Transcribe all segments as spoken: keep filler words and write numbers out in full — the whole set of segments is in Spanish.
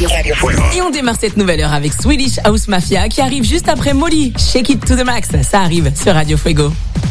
Et on démarre cette nouvelle heure avec Swedish House Mafia qui arrive juste après Molly. Shake It to the Max, ça arrive sur Radio Fuego.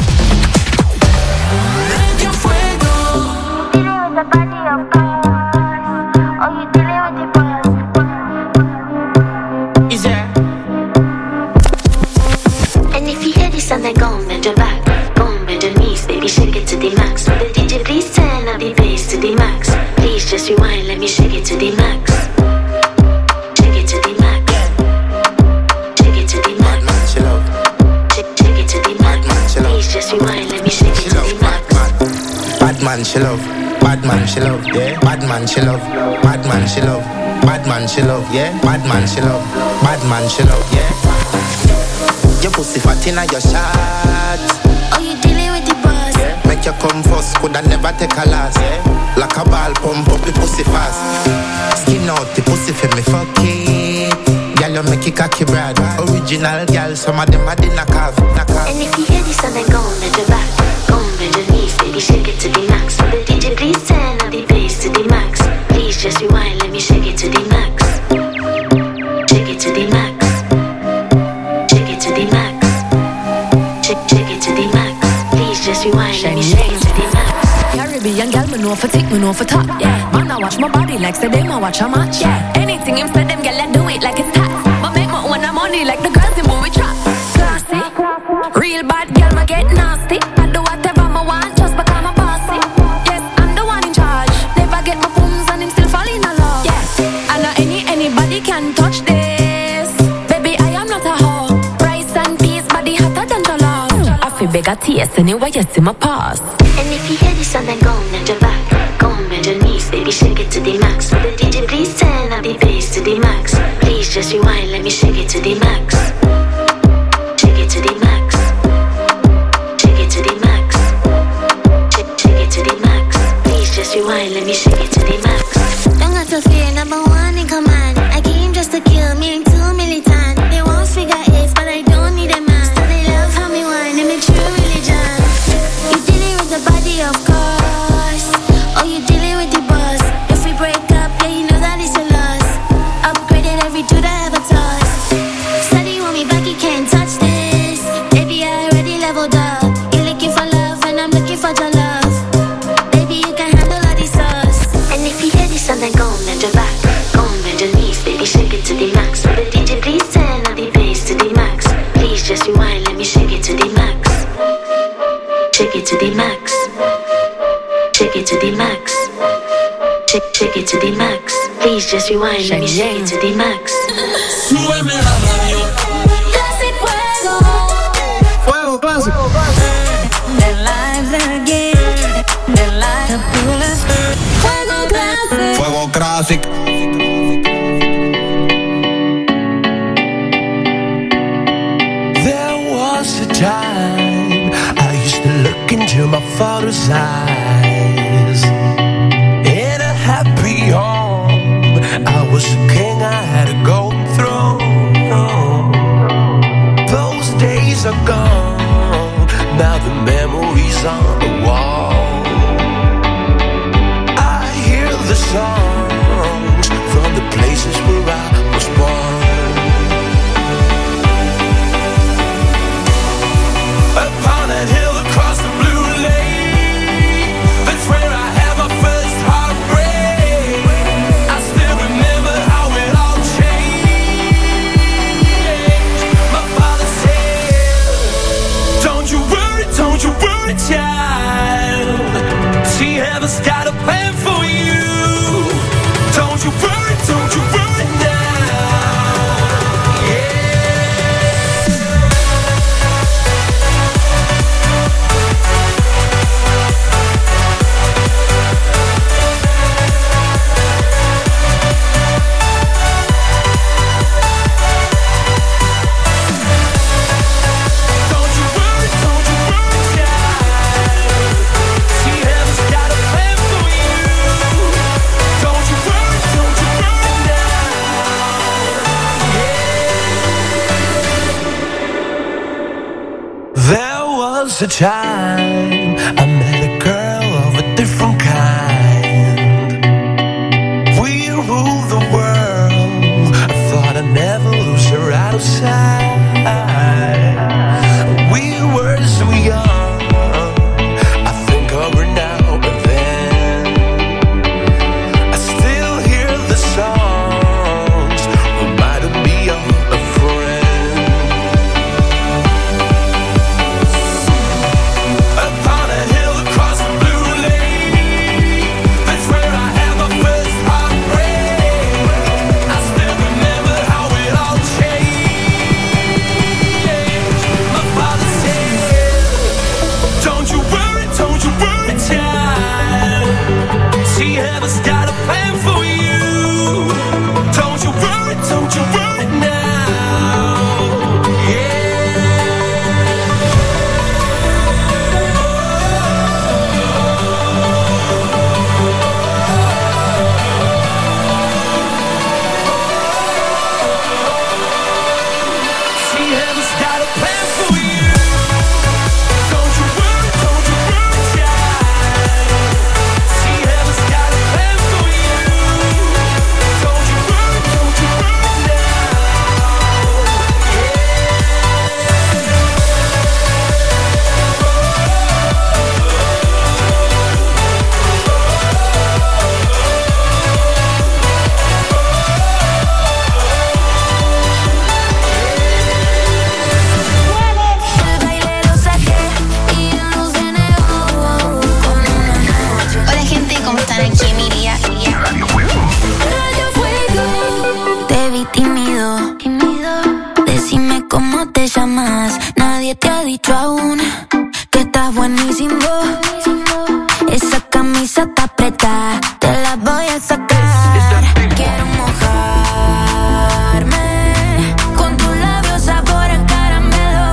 And then go and bend your back, go and bend your knees, baby, shake it to the max. With the D J please turn up the bass to the max. Please just rewind, let me shake it to the max. Shake it to the max. Shake it to the max. Shake, shake it to the max. Please just rewind, let me shake it to the max. Bad man, she love. Bad man, she love. Yeah. Bad man, she love. Bad man, she love. Bad man, she love. Yeah. Bad man, she love. Bad man, she love. Yeah. Your pussy fat inna your shot. Oh, you dealing with the boss? Yeah. Make you come first, coulda never take a last. Yeah. Like a ball, pump up the pussy fast. Skin out the pussy for me, fuck it. Girl, you make it cocky brad. Original girl, some of them are the knockoff. And if you hear this, then go and bend your back, go and bend your knees, baby, shake it to the max. With the D J, please turn up the bass to the max. Please just rewind, let me shake it to the max. Shake it to the max. Just rewind, let me shake it to the max. Caribbean girl, me know for tick, me know for top. Yeah, man, I watch my body like say them I watch a match. Yeah, anything him say them girl, I do it like it's tax. But make my own money like the girls in movie trap. Classy, real bad girl, me get nasty. I do whatever I want just because I'm bossy. Yes, I'm the one in charge. Never get my booms and him still fall in love. Yeah, I know any anybody can touch this. Baby, I am not a hoe. Rice and peas, body hotter than the love. Beg a taste anyway, you see my pass. And if you hear this, then go and bend your back, go and bend your knees, baby, shake it to the max. With the D J, please turn up the bass to the max. Please just rewind, let me shake it to the max. Shake it to the max. Shake it to the max. Shake, shake it to the max. Please just rewind, let me shake it to the max. Don't got to fear, number one in command. I came just to kill me, ain't too militant. They won't figure eight, but I don't need a man. Of course, oh, you dealing with the boss. If we break up, yeah, you know that it's a loss. Upgraded every dude I ever tossed. Steady want me back, you can't touch this. Baby, I already leveled up. You're looking for love, and I'm looking for your love. Baby, you can handle all these sauce. And if you hear this, then go and bend your back, go and bend your knees, baby, shake it to the max. With the D J, please turn up the bass to the max. Please just rewind, let me shake it to the max. Shake it to the max. Shake it to the max. Shake, shake it to the max. Please just rewind, let me shake it to the max. Súbeme la radio. Classic Fuego. Fuego Classic. Their lives again. Their lives are full of Fuego Classic. Fuego Classic. There was a time I used to look into my father's eyes. In a happy home, I was a king, I had a golden throne. Those days are gone, now the memories on the wall. I hear the songs from the places where I was born. Upon that hill across the blue lake, that's where I had my first heartbreak. I still remember how it all changed. My father said, don't you worry, don't you worry, child. See, heaven's got a plan for you. Don't you worry, don't you worry now. A time I met a girl of a different kind. We ruled the world outside. We were so young, I think of her now and then. I still hear the songs, reminding me of a friend. Upon a hill across the blue lake, that's where I had my first heartbreak. I still remember how it all changed. My father said, don't you worry, don't you worry, child. See, heaven's got a plan for you. Don't you worry, don't you worry now. See, heaven's got a plan for you. Don't you worry, don't you worry, child. See, heaven's got a plan for you. Don't you worry, don't you worry now. El baile lo saqué y él no se negó con una noche. Hola gente, ¿cómo están? Aquí Emilia. Radio Fuego. Te vi tímido, Tímido, decime cómo te llamas. Nadie te ha dicho aún que estás buenísimo. Esa camisa está apretada, te la voy a sacar. Quiero mojarme con tus labios sabor a caramelo.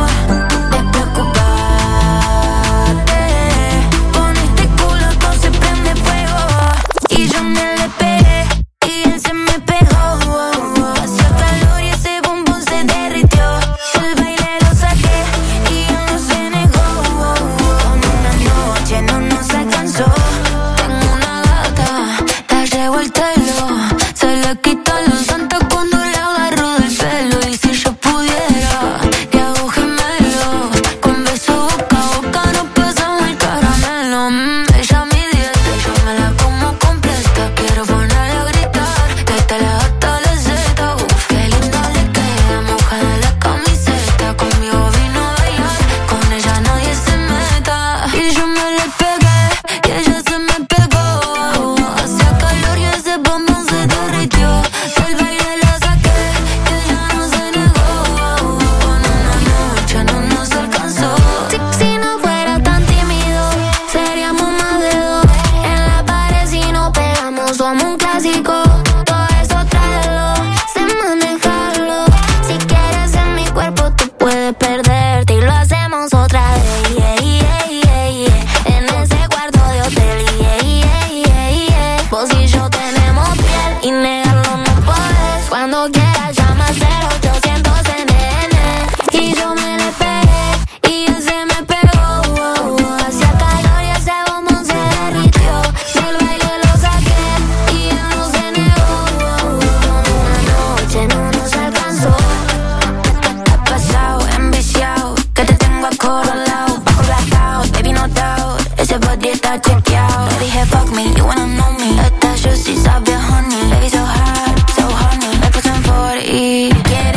Despreocupate, con este culo todo se prende fuego. Y yo me le pegué y él se me pegó. Hacía calor y ese bombón se derritió. El baile lo saqué y él no se negó. Con una noche no nos alcanzó. Tengo una gata, está revuelta el lo. Se le quita los santos cuando le agarro del pelo. Y si yo pudiera, le hago gemelo. Con beso boca a boca nos pasamos el caramelo. Mm, ella mi dieta, yo me la como completa. Quiero ponerle a gritar, que te la gata la zeta. Uf, qué lindo le queda, mojada la camiseta. Conmigo vino a bailar, con ella nadie se meta. Y yo me le pegué, y ella se me pegó. Hacía calor y ese bombón se derritió. Del baile la saqué, y ella no se negó. Con una noche no nos alcanzó. Si, si no fuera tan tímido, seríamos más de dos. En la pared si no pegamos somos un clásico. Todo eso tráelo, sé manejarlo. Si quieres en mi cuerpo tú puedes perderte y lo hacemos otra vez. Yeah, yeah, yeah, yeah. En ese cuarto de hotel. Yeah, yeah, yeah, yeah. Vos y yo tenemos piel y negarlo no podés. Cuando quieras llama cero ochocientos N N. Y yo me le pegué y él se me pegó. Hacía calor y ese bombón se derritió. Del baile lo saqué y él no se negó. Con una noche no nos alcanzó. Está pasado, enviciado, que te tengo acorralado. Bajo blackout, baby no doubt. Ese body está chequeado. Le dije fuck me, you wanna know me. Esta juicy sabe a honey. Baby so hard, so honey. Me puse en for y quiere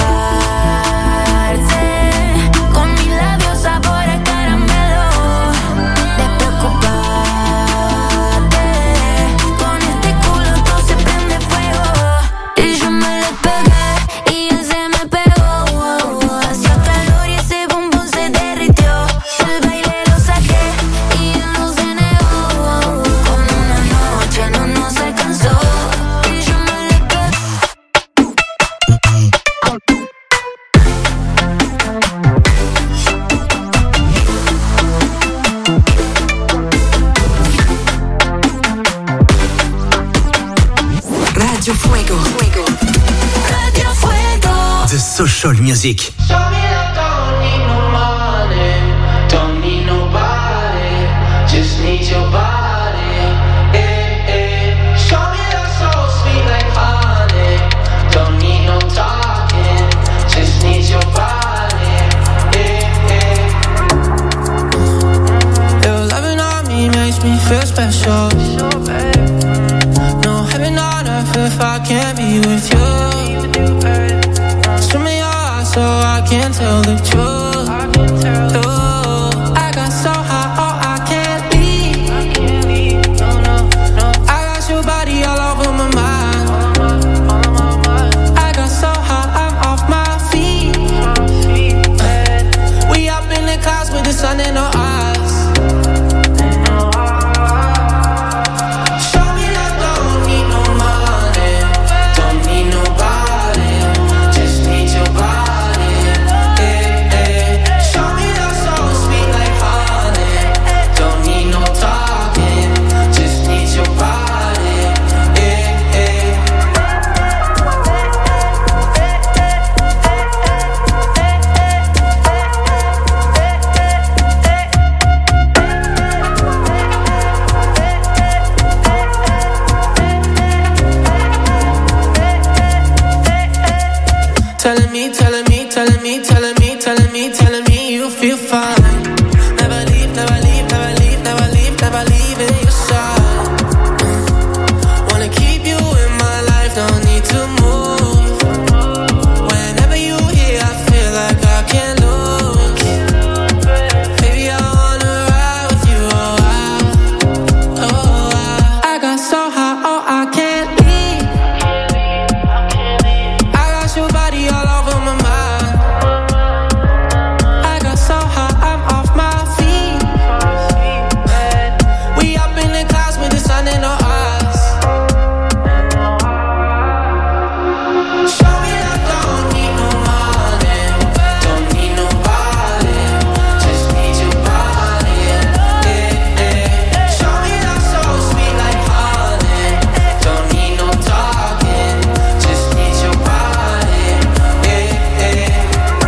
mojarse. Con mis labios sabor a caramelo. Despreocupate, con este culo todo se prende fuego. Y yo me le pegué y él se me pegó. Hacía calor y ese bombón se derritió. El baile lo saqué y él no se negó. Con una noche no nos alcanzó. Y yo me le pegué. Radio Fuego. Radio Fuego. The social music. Show me that don't need no money, don't need nobody, just need your body. Eh, eh. Show me that soul sweet like honey, don't need no talking. special. No heaven on earth if I can't be with you. Show me your eyes so I can tell the truth. Oh, I got so high, oh I can't leave. I got your body all over my mind. I got so high, I'm off my feet. We up in the clouds with the sun in our eyes. Telling me, telling me, telling me, telling me, telling me, telling me you feel fine. Never leave, never leave, never leave, never leave, never leave in your side. Wanna keep you in my life, don't need to move. Whenever you here, I feel like I can't lose. Baby, I wanna ride with you, oh I, oh I. I got so high, oh I can't leave. I got your body all over my mind. I got so high, I'm off my feet. We up in the clouds with the sun in our eyes. Show me I don't need no money, don't need nobody, just need your body. Yeah, yeah. Show me that so sweet like honey, don't need no talking, just need your body. Yeah, yeah.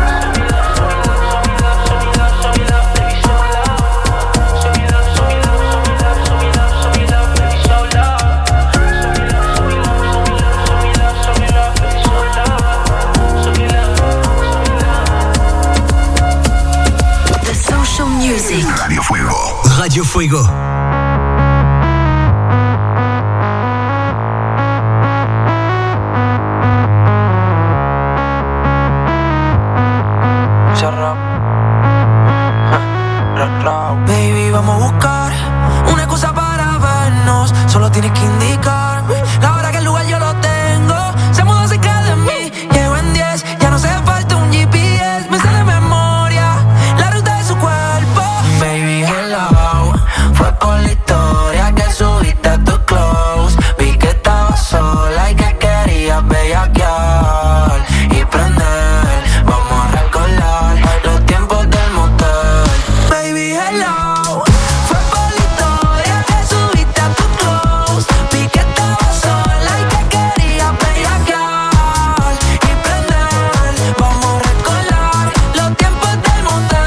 The Social Music. Radio Fuego. Radio Fuego. Baby, vamos a buscar una excusa para vernos. Solo tienes que indicarme la hora, que el lugar yo lo tengo. Se mudó cerca de mí, llego en diez. Ya no hace falta un G P S, me sé de memoria la ruta de su cuerpo. Baby, hello, fue por la historia que subiste a tu close. Vi que estabas sola y que querías bellaquear y prender. Vamos a recordar los tiempos del motel. Baby, hello, fue por la historia que subiste a tu close. Vi que estabas sola y que querías bellaquear y prender. Vamos a recordar los tiempos del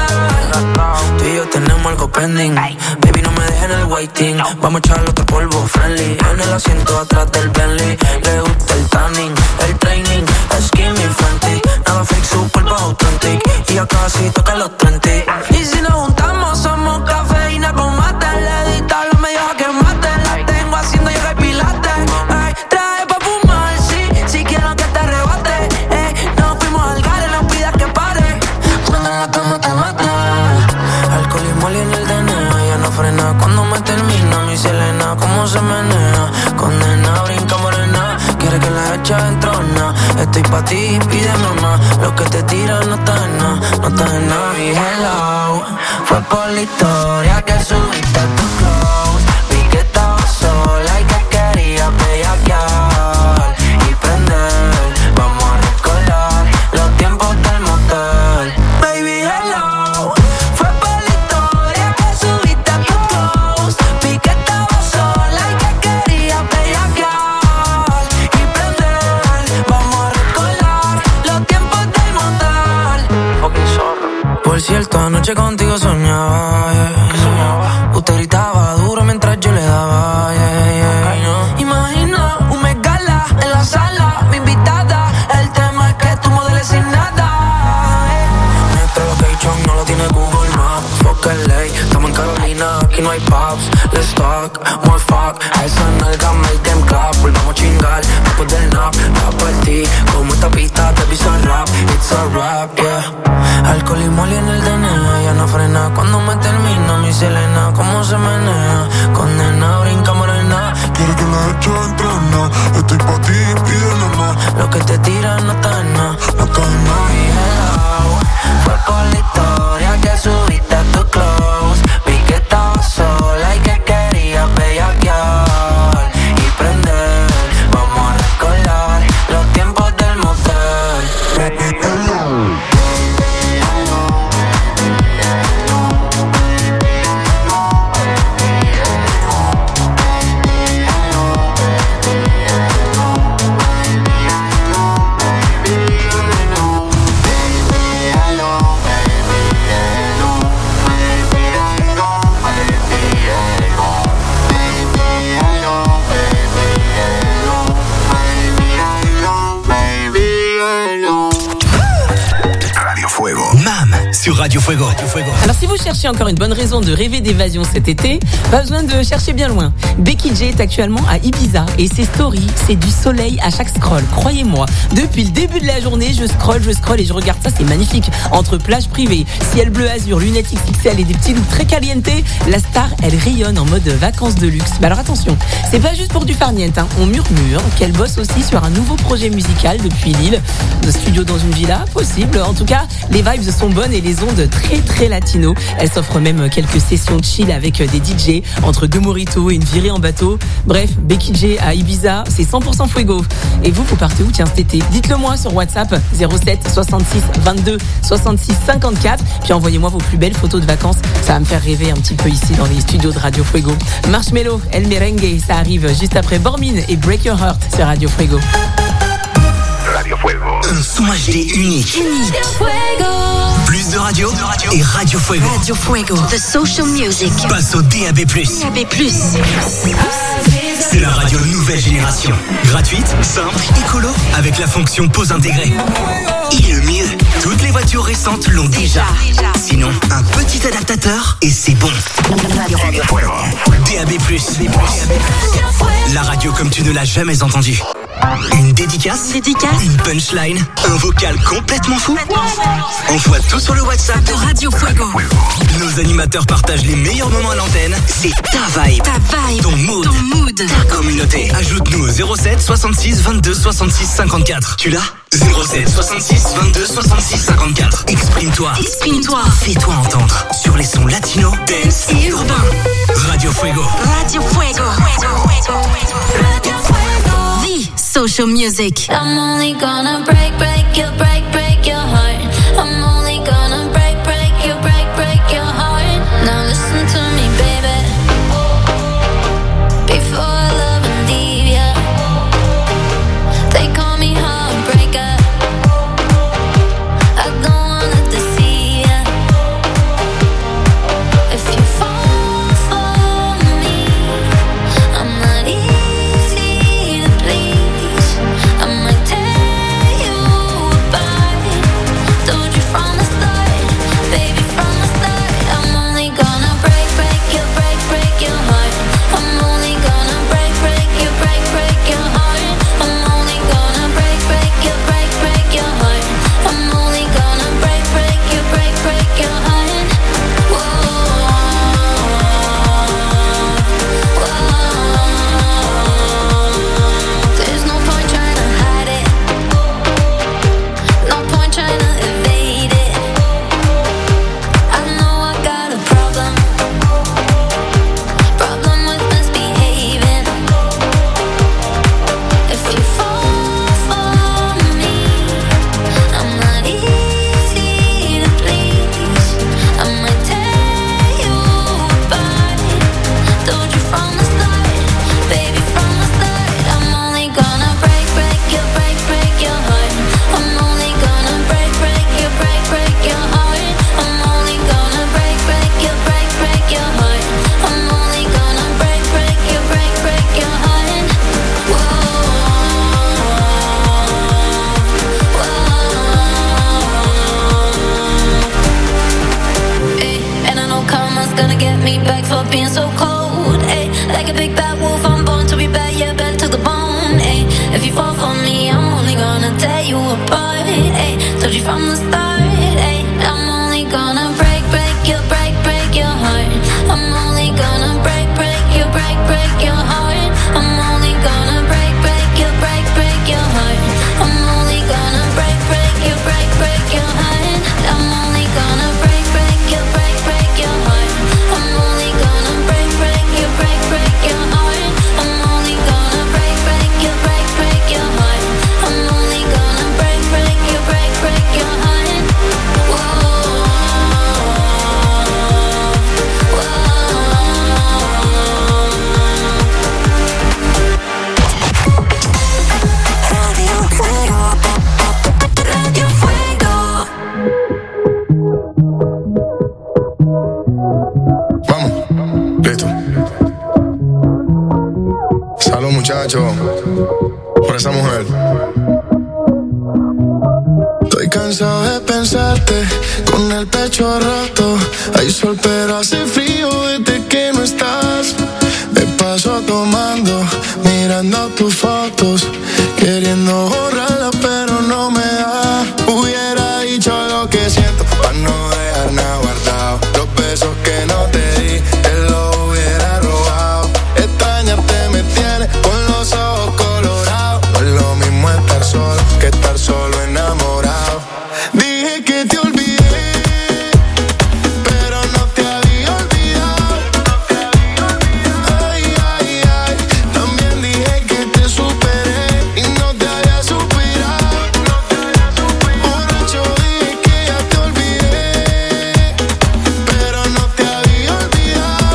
motel. Tú y yo tenemos algo pending. Baby, no me dejes en el waiting. Vamos a echarle otro polvo friendly. En el asiento atrás del Bentley. Le gusta el tanning, el training, skinny fenty. Nada fake, super authentic. Y ya casi toca los treinta. Y si nos juntamos somos cafeína con mate. Le edita los medios a que mate. La tengo haciendo yoga y pilates. Ay, trae pa' fumar, sí, si quiero que te arrebate. Eh, nos fuimos al gare, no pidas que pare. Cuando en la cama te mate. Alcoholismo en el D N A. Ya no frena cuando me termina. Mi Selena, cómo se menea. Condena, brinca morena. Quiere que la eche entrona. Estoy pa' ti, pide mamá. Lo que te tiran no está en nada, no está en nada. Y hello, fue por la historia que subiste a tu close. Vi que estabas sola y que querías bellaquear y prender. Vamos a recordar los tiempos del motel. Baby, hello, fue por la historia que subiste a tu close. Vi que estabas sola y que querías bellaquear y prender. Vamos a recordar los tiempos del motel. Fucking zorro. Por cierto, anoche contigo soñaba, yeah. soñaba. Usted gritaba duro mientras yo le daba, yeah, yeah. no. Imagina un megala en la sala, mi invitada. El tema es que tú modeles sin nada, eh. Nuestro location no lo tiene Google Maps. Fuck L A, estamos en Carolina, aquí no hay pubs. Let's start fuck, more fuck. A esa nalga make them clap. Volvamos a chingar, después del nap. Va por ti, como esta pista te pisa rap. It's a rap, yeah. Alcohol y moli en el D N A. Ya no frena cuando me termina mi Selena. Cómo se menea, condena, brinca morena. Quiero que la hecho entrena. Estoy pa' ti, pídele más. Lo que te tira no está en nada. No está en nada. Fue por la historia que subiste a tu close. Vi que estabas sola y que querías bellaquear y prender. Vamos a recordar los tiempos del motel. Sur Radio Fuego. Radio Fuego. Alors si vous cherchez encore une bonne raison de rêver d'évasion cet été, pas besoin de chercher bien loin. Becky J est actuellement à Ibiza et ses stories, c'est du soleil à chaque scroll. Croyez-moi, depuis le début de la journée, je scroll, je scroll et je regarde ça, c'est magnifique. Entre plage privée, ciel bleu azur, lunettes X X L et des petits looks très caliente, la star, elle rayonne en mode vacances de luxe. Mais alors attention, c'est pas juste pour du farniente, hein. On murmure qu'elle bosse aussi sur un nouveau projet musical depuis Lille. De studio dans une villa, possible. En tout cas, les vibes sont bonnes et les ondes très très latino. Elle s'offre même quelques sessions de chill avec des D J entre deux mojitos et une virée en bateau. Bref, Becky J à Ibiza, c'est cent pour cent fuego. Et vous, vous partez où tiens cet été? Dites-le moi sur WhatsApp zéro sept soixante-six vingt-deux soixante-six cinquante-quatre. Puis envoyez-moi vos plus belles photos de vacances. Ça va me faire rêver un petit peu ici dans les studios de Radio Fuego. Marshmello, El Merengue, ça arrive juste après Bormin et Break Your Heart sur Radio Fuego. Radio Fuego. Un son H D unique. Unique. Plus de radio, de radio et Radio Fuego. Radio Fuego. The social music. Passe au D A B plus. D A B plus. C'est la radio nouvelle génération. Gratuite, simple, écolo, avec la fonction pause intégrée. Et le mieux, toutes les voitures récentes l'ont déjà. Sinon, un petit adaptateur et c'est bon. D A B plus. La radio comme tu ne l'as jamais entendue. Une dédicace, dédicace, une punchline, un vocal complètement fou. Envoie tout sur le WhatsApp de Radio Fuego. Nos animateurs partagent les meilleurs moments à l'antenne. C'est ta vibe, ta vibe, ton mood, ton mood, ta communauté. Ajoute-nous au zéro sept soixante-six vingt-deux soixante-six cinquante-quatre. Tu l'as? zéro sept soixante-six vingt-deux soixante-six cinquante-quatre. Exprime-toi. Exprime-toi. Fais-toi entendre sur les sons latino, dance et urbain. Radio Fuego. Radio Fuego. Radio Fuego. The social music. I'm only gonna break, break you, break, break your heart. I'm only gonna break, break you, break, break your heart. Now listen to me, baby. Before I love and leave ya, they call me heartbreaker. I don't wanna deceive ya. If you fall for me, I'm not easy to please. I might tear you apart. apart. Ay, told you from the start. Ay, I'm only gonna break, break you, break, break your heart. I'm only gonna break, break you, break, break your heart. I'm only gonna break, break you, break, break your heart. I'm only gonna break, break you, break, break your heart. I'm only gonna break, break you, break, break your heart. I'm only gonna break, break you, break, break your heart. I'm only gonna break, break you, break, break your heart. I'm only gonna break, break you, break, break your heart. Whoa. Por esa mujer. Estoy cansado de pensarte con el pecho roto. Hay sol pero hace frío desde que no estás. Me paso tomando, mirando tus fotos, queriendo borrarlas pero no me da. Hubiera dicho lo que siento para no dejar nada guardado. Los besos que no te di, te los hubiera robado. Extrañarte me tiene con los ojos colorados. No es lo mismo estar solo que estar solo enamorado. Dije que te olvidé, pero no te había olvidado. Ay, ay, ay. También dije que te superé y no te había suspirado. Borracho dije que ya te olvidé, pero no te había olvidado.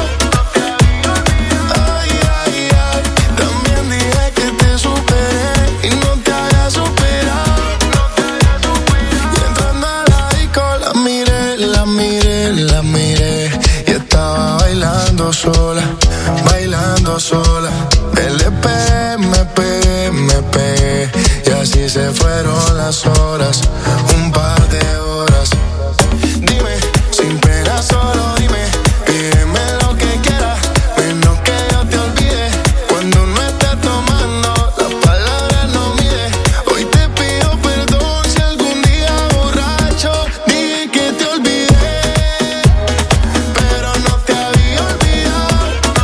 Ay, ay, ay. También dije que te superé y no te había superado. Y entrando a la disco la miré, la miré, la miré. Y estaba bailando sola, bailando sola. Me le pegué, me pegué, me pegué. Y así se fueron las horas, un par de horas. Dime, sin pena solo dime, pídeme lo que quieras, menos que yo te olvide. Cuando no estés tomando, las palabras no mide. Hoy te pido perdón si algún día borracho dije que te olvidé, pero no te había olvidado.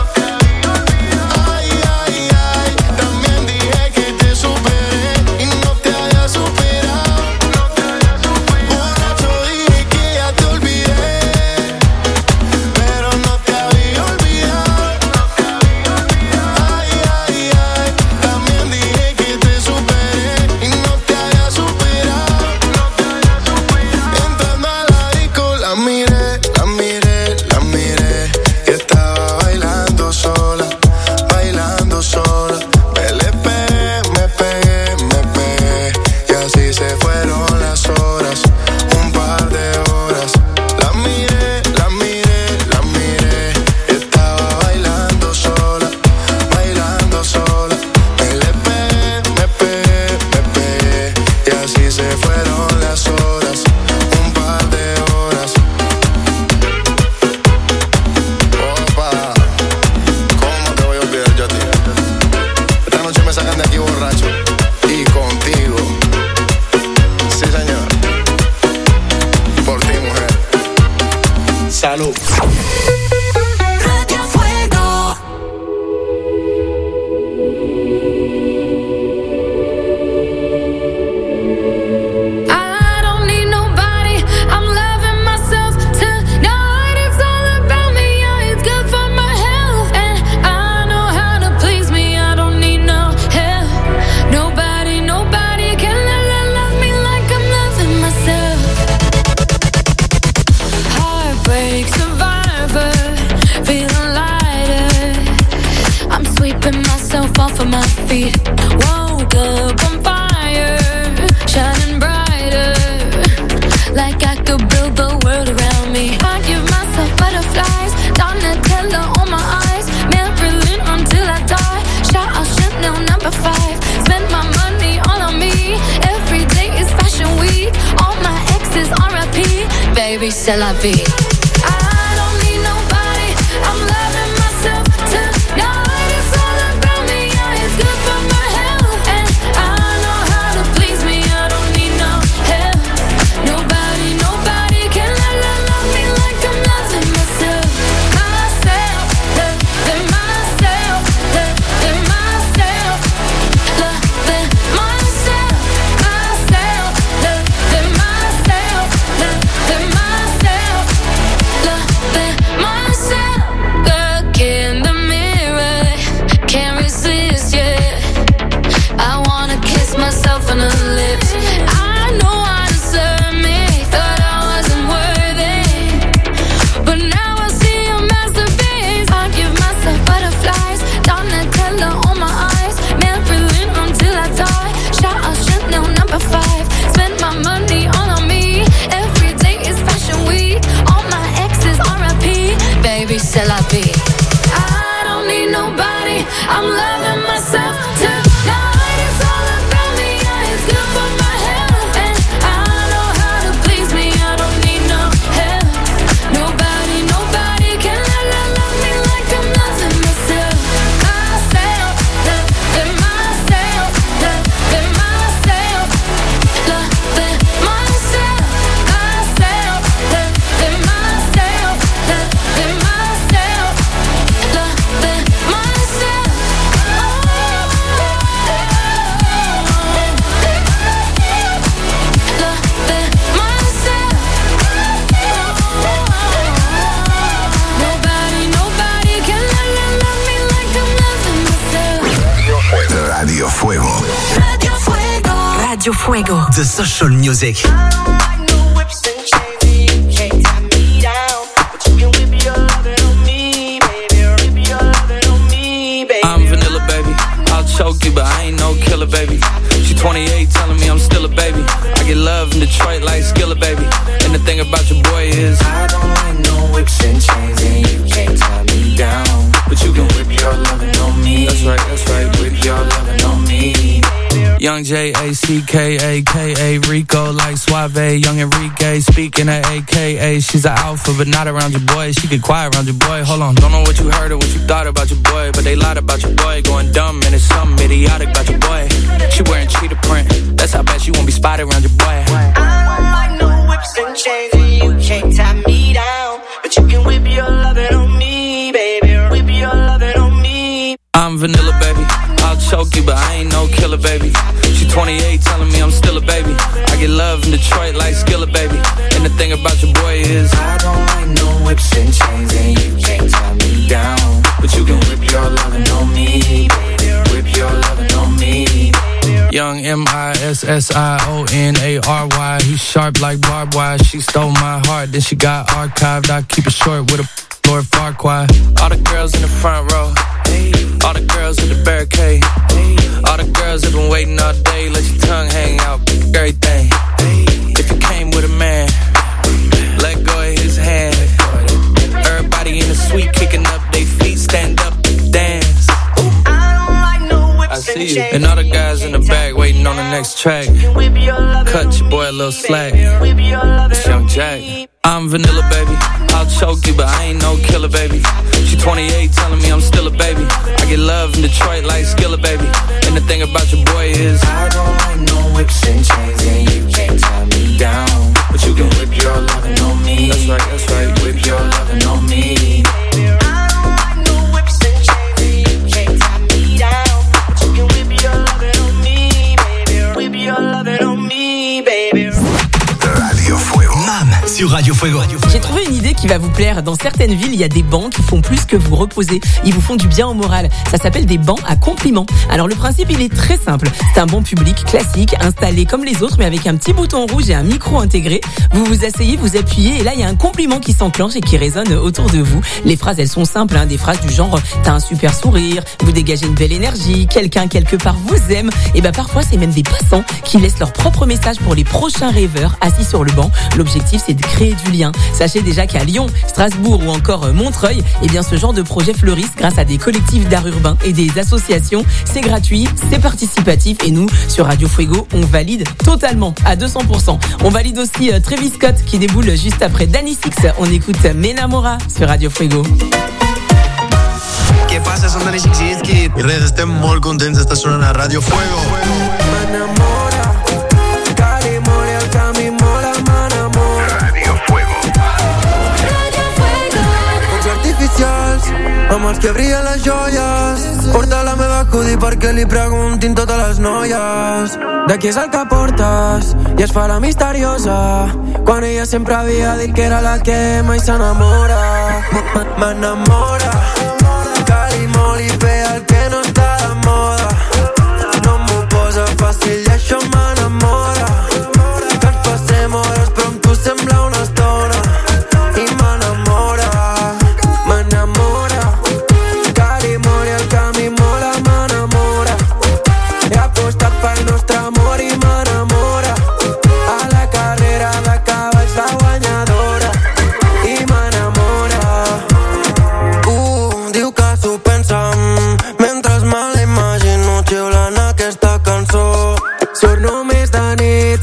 Ay, ay, ay. También dije que te superé y no te había superado. Borracho dije que ya te olvidé, pero no te había olvidado. Ay, ay, ay. También dije que te superé y no te había superado. Entrando a la disco la miré, la miré, la miré. Y estaba bailando sola, bailando sola. Me le pegué, me pegué, me pegué. Y así se fueron las horas, un par de horas. La miré, la miré, la miré. Y estaba bailando sola, bailando sola. Me le pegué, me pegué, me pegué. Y así se fueron las horas, un par de horas. Opa, ¿cómo te voy a olvidar yo a ti? Esta noche me sacan de aquí borracho y contigo. Sí, señor. Por ti, mujer. Salud. Radio Fuego. I don't need nobody, I'm loving myself tonight. It's all about me, yeah, it's good for my health. And I know how to please me, I don't need no help. Nobody, nobody can love, love me like I'm loving myself. Heartbreak survivor, feeling lighter. I'm sweeping myself off of my feet. Woke up on fire, shining brighter, like I could build the world around me. I give myself butterflies, Donatella on my eyes, Marilyn until I die. Shout out Chanel number five, spend my money all on me. Every day is fashion week, all my exes R I P. Baby, c'est la vie. I don't need nobody, I'm loving myself tonight. It's all about me, yeah, it's good for my health. And I know how to please me, I don't need myself on her lips. I know I deserve me, thought I wasn't worthy, but now I see a masterpiece. I give myself butterflies, Donatella on my eyes, Maybelline until I die. Shout out Chanel number five, spend my money all on me. Every day is fashion week, all my exes R I P. Baby, c'est la vie. I don't need nobody, I'm loving myself tonight. It's all about me, yeah, it's good for my health, and I know how to please me. I don't need no help. Nobody, nobody can love, love, love me like I'm loving myself. Myself, loving myself, loving myself, loving myself, myself, loving myself, loving myself, loving myself. Nobody, nobody can love, love, love me like I'm loving myself. Radio Fuego. Radio Fuego. Radio Fuego. The social music. I'm vanilla, baby. I'll choke you, but I ain't no killer, baby. She twenty-eight, telling me I'm still a baby. I get love in Detroit like Skilla, baby. And the thing about your boy is I don't like no whips and chains, and you can't tie me down. But you can whip your lovin' on me. That's right, that's right, whip your lovin' on me. Young J A C K A K A Rico like Suave, young Enrique speaking at A K A. She's an alpha but not around your boy. She get quiet around your boy. Hold on, don't know what you heard or what you thought about your boy, but they lied about your boy. Going dumb and it's something idiotic about your boy. She wearing cheetah print, that's how bad she won't be spotted around your boy. I don't like no whips and chains, and you can't tie me down. But you can whip your lovin' on me, baby. Whip your lovin' on me. I'm vanilla, baby. I'll choke you, but I ain't no killer, baby. She twenty-eight, telling me I'm still a baby. I get love in Detroit like Skilla, baby. And the thing about your boy is I don't like no whips and chains, and you can't tie me down. But you can whip your lovin' on me, baby. Whip your lovin' on me. Young M I S S I O N A R Y. He's sharp like barbed wire. She stole my heart, then she got archived. I keep it short with a Lord Farquaad. All the girls in the front row, all the girls in the barricade, all the girls have been waiting all day. Let your tongue hang out, everything. If you came with a man, let go of his hand. Everybody in the suite kicking up their feet, stand up, dance. I see you. And all the guys in the back waiting on the next track. Cut your boy a little slack. It's Young Jack. I'm vanilla, baby. I'll choke you, but I ain't no killer, baby. She twenty-eight, telling me I'm still a baby. I get love in Detroit like Skilla, baby. And the thing about your boy is I don't like no whips and chains, and you can't tie me down. But you can whip your lovin' on me. That's right, that's right, whip your lovin' on me. I don't like no whips and chains, and you can't tie me down. But you can whip your lovin' on me, baby. Whip your lovin' on me, baby. Radio Fuego. Mam sur Radio Fuego. J'ai trouvé une idée qui va vous plaire. Dans certaines villes, il y a des bancs qui font plus que vous reposer. Ils vous font du bien au moral. Ça s'appelle des bancs à compliments. Alors le principe, il est très simple. C'est un banc public classique, installé comme les autres, mais avec un petit bouton rouge et un micro intégré. Vous vous asseyez, vous appuyez, et là, il y a un compliment qui s'enclenche et qui résonne autour de vous. Les phrases, elles sont simples, hein, des phrases du genre « T'as un super sourire »,« Vous dégagez une belle énergie »,« Quelqu'un quelque part vous aime ». Et ben parfois, c'est même des passants qui laissent leur propre message pour les prochains rêveurs assis sur le banc. L'objectif, c'est de créer du lien. Sachez déjà qu'à Lyon, Strasbourg ou encore Montreuil, eh bien ce genre de projet fleurissent grâce à des collectifs d'art urbain et des associations. C'est gratuit, c'est participatif, et nous, sur Radio Fuego, on valide totalement, à deux cents pour cent. On valide aussi euh, Travis Scott qui déboule juste après Danny Six. On écoute Menamora sur Radio Fuego. ¿Qué pasa? Son Danny Six y Skid. I res, estem molt contents d'estar sonant a Radio Fuego. M'enamora, Cali, Moria, Cami, mola, m'enamora. Radio Fuego. Radio Fuego. Focs artificials, amb els que brillen les joies. Porta la meva hoodie perquè li preguntin totes les noies de qui és el que portes, i es fa la misteriosa quan ella sempre havia dit que era la que mai s'enamora. M'enamora, Cali, molt i bé el que no està de moda. No m'ho posa fàcil i això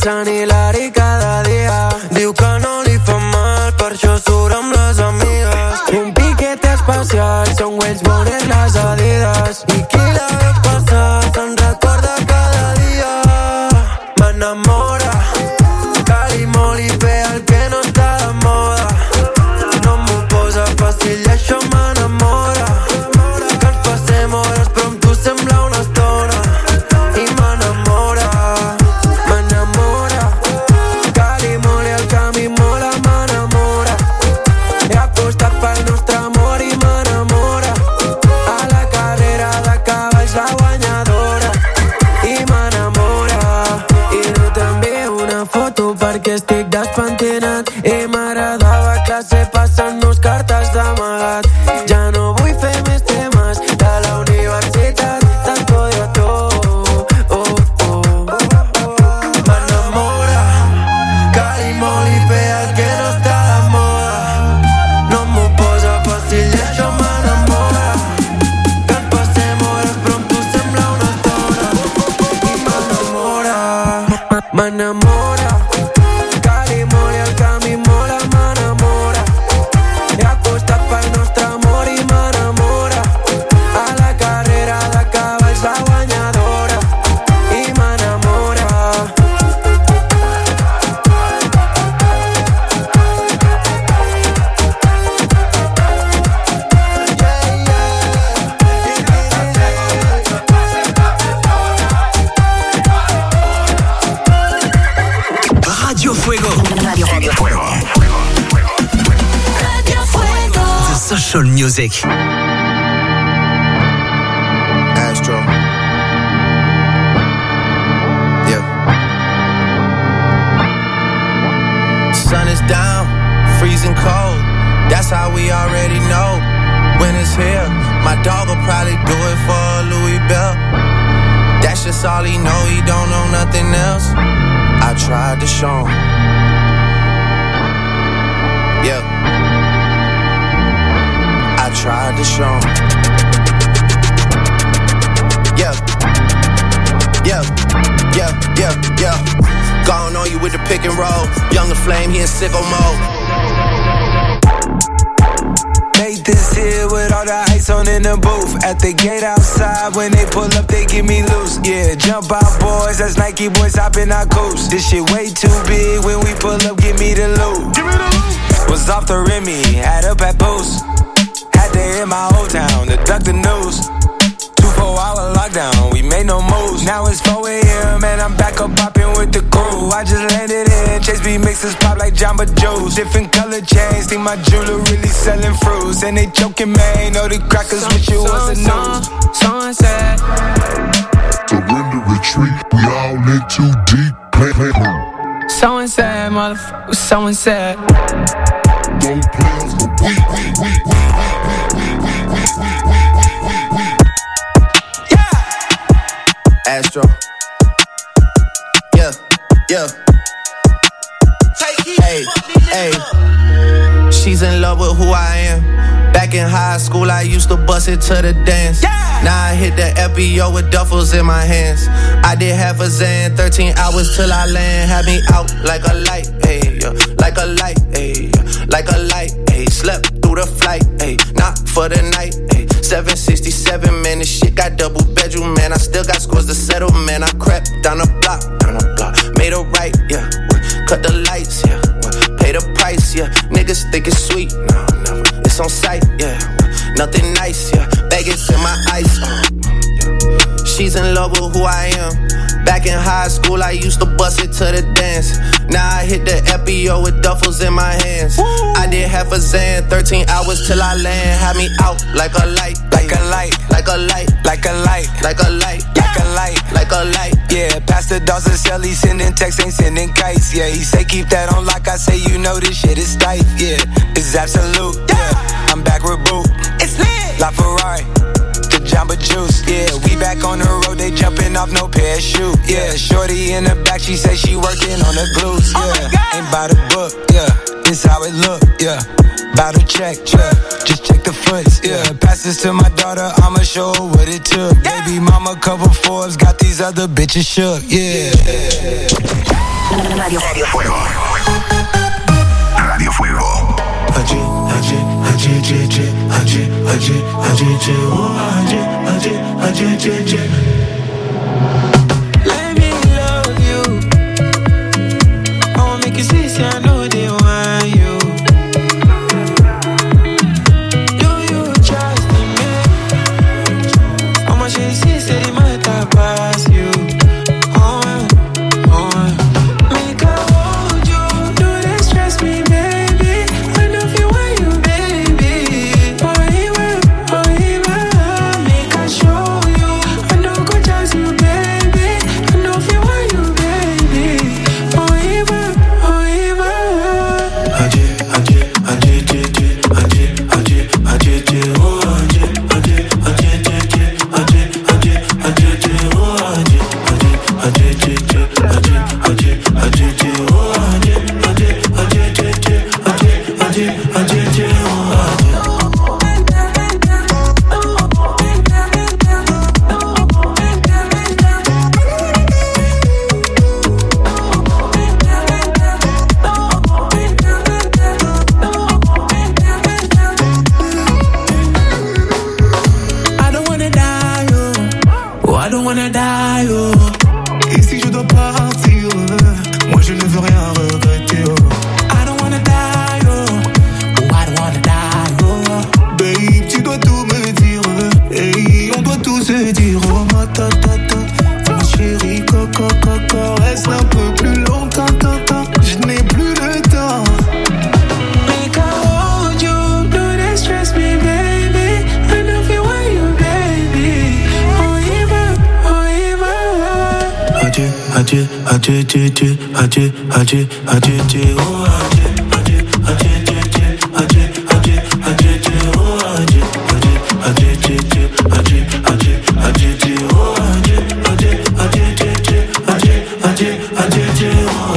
s'anil·lari cada dia. Diu que no li fa mal, per això surt amb les amigues. Un piquet especial, són Wells bones les Adidas. I qui la veu passar se'n recorda cada dia. M'enamora, cal i molt i bé el que no està de moda. No m'ho posa fàcil i això m'enamora. Que ens passem hores però amb tu sembla una estona. I m'enamora, m'enamora. Cal i molt i el camí mola, m'enamora. He apostat pel nostre amor i m'enamora. A la carrera de cavalls la guanyadora. I m'enamora. I no t'envio una foto perquè estic despentinat. I m'agradava a classe passant-nos cartes d'amagat. Ja no vull fer més temes de la universitat. Tanto de todo, oh, oh. M'enamora, cal i molt i bé el que no està de moda. No m'ho posa fàcil i això m'enamora. Que ens passem hores però amb tu sembla una estona. I m'enamora, m'enamora. Cal i molt i el camí mola, m'enamora. He apostat pel nostre amor i m'enamora. A la carrera de cavalls la guanyadora. I m'enamora. Radio Fuego. Radio Fuego. Radio Fuego. The social music. Astro. Yeah. Sun is down, freezing cold. That's how we already know. When it's here, my dog will probably do it for a Louis Bell. That's just all he know, he don't know nothing else. I tried to show him. Yeah. I tried to show him. Yeah. Yeah. Yeah. Yeah. Yeah. Gone on you with the pick and roll. Younger flame, he in sicko mode. Made this here with all the ice on in the booth. At the gate outside, when they pull up, they give me loose. Yeah, jump out, boys. That's Nike boys hopping our coast. This shit way too big. When we pull up, give me the loot. Give me the loot. Was off the Remy, had up at Boost. Had to hit my old town to duck the news. Two four hour lockdown, we made no moves. Now it's four a.m. and I'm back up popping with the crew. I just landed in Chase B mixes pop like Jamba Juice. Different color chains, think my jeweler really selling fruits. And they joking, man, know the crackers with you was the news. Sunset. Surrender, retreat, we all in too deep. Play, play, Someone said, motherfucker, someone said. Don't play us, but we, we, we, we, Astro. Yeah, yeah. Hey, hey. She's in love with who I am. Back in high school, I used to bust it to the dance. Yeah. Now I hit the F B O with duffels in my hands. I did half a Zan, thirteen hours till I land. Had me out like a light, ayy, yeah. Like a light, ayy, yeah. Like a light, ayy. Slept through the flight, ayy. Not for the night, ayy. seven sixty-seven, man, this shit got double bedroom, man. I still got scores to settle, man. I crept down the block, down the block. Made a right, yeah. Cut the lights, yeah. Pay the price, yeah. Niggas think it's sweet, no, never. It's on sight, yeah. Nothing nice, yeah. Baggage in my ice, uh, yeah. She's in love with who I am. Back in high school, I used to bust it to the dance. Now I hit the F B O with duffels in my hands. Woo. I did half a Zan, thirteen hours till I land. Had me out like a light, like a light, like a light, like a light, like a light, like a light, like a light. Yeah, Pastor Dawson Sell, he sending texts, ain't sending kites. Yeah, he say keep that on like I say, you know this shit is tight. Yeah, it's absolute. Yeah, I'm back with Boo. It's lit. La Ferrari. Jamba Juice, yeah, we back on the road, they jumping off no parachute, yeah, shorty in the back, she say she working on the glutes, yeah, oh ain't by the book, yeah, this how it look, yeah, bout to check, yeah, just check the foots, yeah, pass this to my daughter, I'ma show her what it took, yeah. Baby mama cover Forbes, got these other bitches shook, yeah. Radio Fuego. Radio Fuego. Allí, allí, allí, allí, allí, allí, allí, allí, oh, allí, allí, allí, allí, allí. Let me love you. I wanna make you see, say I know they want you. Do you trust in me? How much you see, say they might have passed you. Oh, oh, make I hold you. Do they stress me, baby? I know if you want you, baby. Oh, even, oh, even. Make I show you. I know go just you, baby. I know if you want you, baby. Oh, even, oh, even. Allí, allí, allí, allí, allí, allí, allí, oh, allí, allí, allí, allí, allí, allí, allí, oh, allí, allí, allí, allí, allí, allí, allí, oh, allí, allí, allí, allí, allí, allí, allí, I don't wanna die, oh. Oh, I don't wanna die, oh. Et si je dois partir, moi je ne veux rien regretter, oh. I don't wanna die, oh. Oh, I don't wanna die, oh. Babe, tu dois tout me dire, hey, on doit tout se dire, oh ma ta ta ta, ma chérie, coco coco, reste un peu plus longtemps, tant, tant, je n'ai plus le temps. Make I hold you. Do they stress me, baby? I know if you want you, baby. Oh, even, oh, even. Adieu, adieu, adieu, adieu, adieu, adieu, adieu, adieu, oh adieu, adieu, adieu, adieu, adieu, adieu, adieu, adieu, oh adieu, adieu, adieu, adieu, adieu, adieu, adieu, adieu, oh adieu, adieu, adieu, adieu, adieu, adieu, adieu, adieu, oh.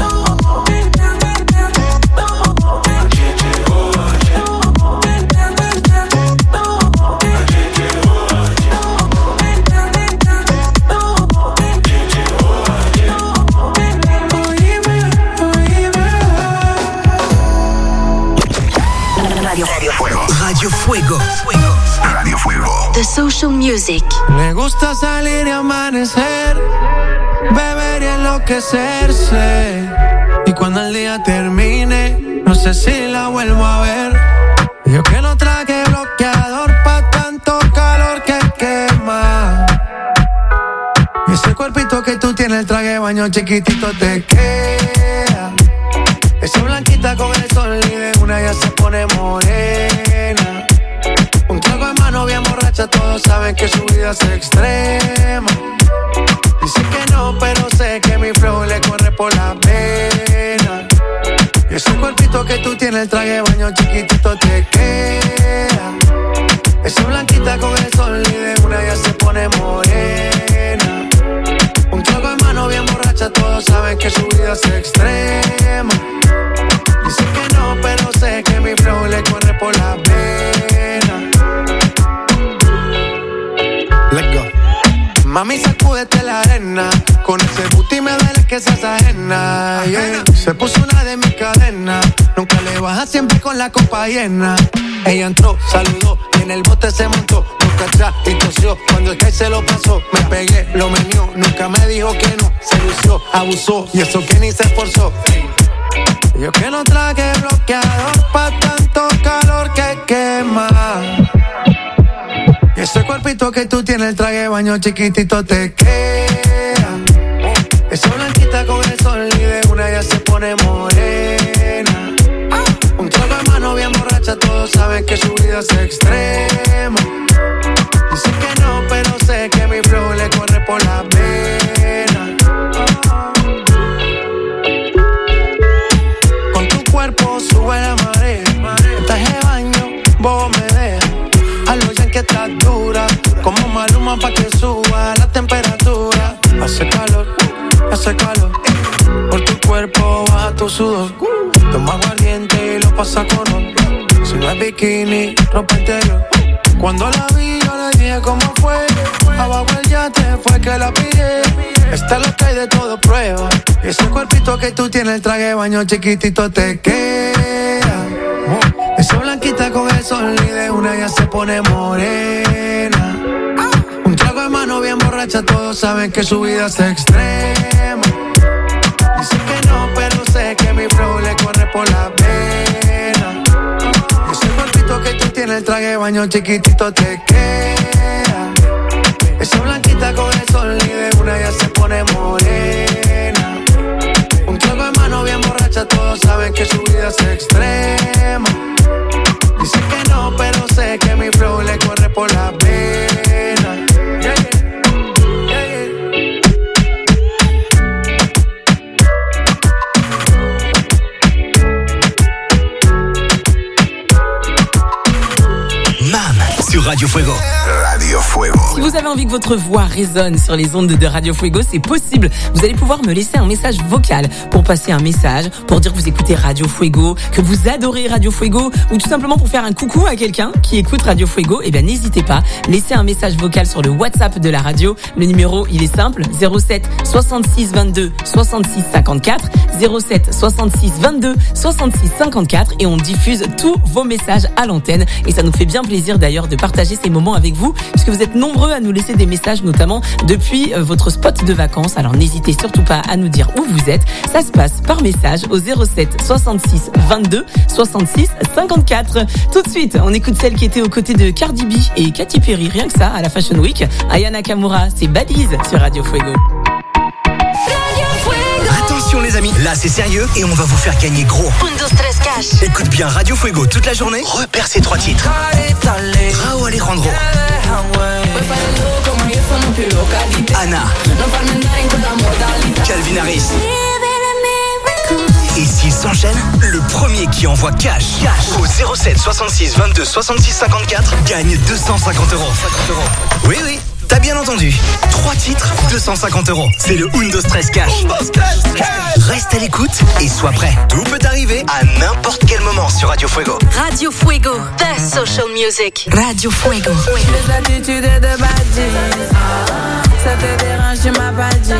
Radio Fuego. Radio Fuego. Radio Fuego. The social music. Me gusta salir y amanecer, beber y enloquecerse. Y cuando el día termine, no sé si la vuelvo a ver. Yo que no traje bloqueador pa' tanto calor que quema. Y ese cuerpito que tú tienes, el traje de baño chiquitito te queda. Esa blanquita con el sol y de una ya se pone morena. Un trago en mano bien borracha, todos saben que su vida es extrema. Dice que no, pero sé que mi flow le corre por la pena. Y ese cuerpito que tú tienes, el traje de baño chiquitito te queda. Esa blanquita con el sol y de una ya se pone morena. Un trago en mano bien borracha, todos saben que su vida es extrema. Dice que no, pero sé que mi flow le corre por la pena. Let's go. Mami, sacúdete la arena. Con ese booty me duele que seas ajena, yeah. Se puso una de mis cadenas. Nunca le baja, siempre con la copa llena. Ella entró, saludó y en el bote se montó. Nunca atrás y tosió. Cuando el que se lo pasó, me pegué, lo menió. Nunca me dijo que no. Se lució, abusó y eso que ni se esforzó. Yo que no traje bloqueador pa' tanto calor que quema. Y ese cuerpito que tú tienes, el traje de baño chiquitito te queda. Esa blanquita con el sol y de una ya se pone morena. Un trago en mano bien borracha, todos saben que su vida es extrema. Dice que no, pero sé que mi flow le corre por la pena. Con tu cuerpo sube la marea. El traje de baño, vos me dejas. A lo ya que estás dura, como Maluma pa' que suba la temperatura. Hace calor, hace calor. Por tu cuerpo baja tu sudor. Toma aguardiente y lo pasa con ron. Si no es bikini, ropa interior. Cuando la vi yo le dije cómo fue. Abajo el yate fue que la pillé. Está loca y de todo prueba. Ese cuerpito que tú tienes, el traje de baño chiquitito te queda. Esa blanquita con el sol y de una ya se pone morena. Un trago de mano bien borracha, todos saben que su vida es extrema. Dicen que no, pero sé que mi flow le corre por la pena. Ese cuerpito que tú tienes, el traje de baño chiquitito te queda. Esa blanquita con el sol y de una ya se pone morena. Un trago de mano bien borracha, todos saben que su vida es extrema. Dicen que no, pero sé que mi flow le corre por la pena. Yeah, yeah. Sur Radio Fuego. Radio Fuego. Si vous avez envie que votre voix résonne sur les ondes de Radio Fuego, c'est possible. Vous allez pouvoir me laisser un message vocal pour passer un message, pour dire que vous écoutez Radio Fuego, que vous adorez Radio Fuego, ou tout simplement pour faire un coucou à quelqu'un qui écoute Radio Fuego. Eh bien, n'hésitez pas, laissez un message vocal sur le WhatsApp de la radio. Le numéro, il est simple, zéro sept soixante-six vingt-deux soixante-six cinquante-quatre, zéro sept soixante-six vingt-deux soixante-six cinquante-quatre, et on diffuse tous vos messages à l'antenne. Et ça nous fait bien plaisir d'ailleurs de partager ces moments avec vous, puisque vous êtes nombreux à nous laisser des messages, notamment depuis votre spot de vacances. Alors n'hésitez surtout pas à nous dire où vous êtes. Ça se passe par message au zéro sept soixante-six vingt-deux soixante-six cinquante-quatre. Tout de suite, on écoute celle qui était aux côtés de Cardi B et Katy Perry, rien que ça, à la Fashion Week. Aya Nakamura, c'est Badiz sur Radio Fuego. Attention les amis, là c'est sérieux et on va vous faire gagner gros. Puntos tres cash. Écoute bien Radio Fuego toute la journée. Repère ces trois titres. Rao Alejandro, Anna, Calvin Harris. Et s'ils s'enchaînent, le premier qui envoie cash, cash au zéro sept soixante-six vingt-deux soixante-six cinquante-quatre gagne deux cent cinquante euros. Oui, oui, t'as bien entendu. Trois titres, deux cent cinquante euros. C'est le Undo Stress Cash. Reste à l'écoute et sois prêt. Tout peut arriver à n'importe quel moment sur Radio Fuego. Radio Fuego, the social music. Radio Fuego. Les attitudes de Badiz, ça te dérange, tu m'as pas dit.